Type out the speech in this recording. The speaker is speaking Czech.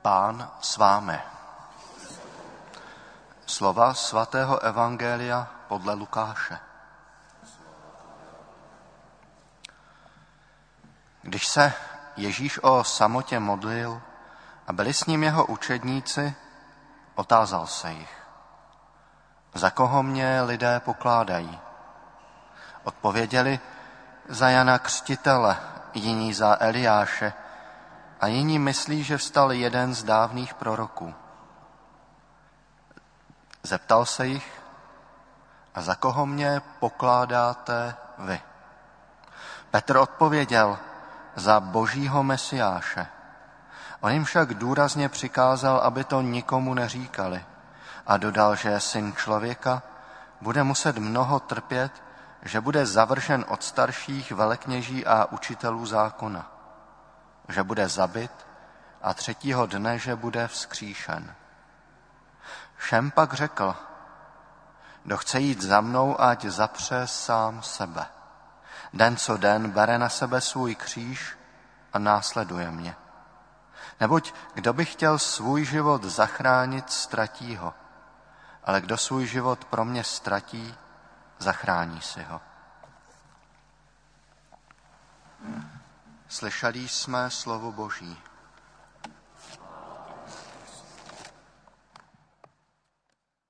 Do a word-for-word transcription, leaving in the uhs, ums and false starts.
Pán s vámi. Slova svatého evangelia podle Lukáše. Když se Ježíš o samotě modlil a byli s ním jeho učedníci, otázal se jich: Za koho mě lidé pokládají? Odpověděli: za Jana Křtitele, jiní za Eliáše a jiní myslí, že vstal jeden z dávných proroků. Zeptal se jich: a za koho mě pokládáte vy? Petr odpověděl: za Božího Mesiáše. On jim však důrazně přikázal, aby to nikomu neříkali, a dodal, že Syn člověka bude muset mnoho trpět, že bude zavržen od starších velekněží a učitelů zákona, že bude zabit a třetího dne, že bude vzkříšen. Všem pak řekl: kdo chce jít za mnou, ať zapře sám sebe. Den co den bere na sebe svůj kříž a následuje mě. Neboť kdo by chtěl svůj život zachránit, ztratí ho. Ale kdo svůj život pro mě ztratí, zachrání si ho. Slyšeli jsme slovo Boží.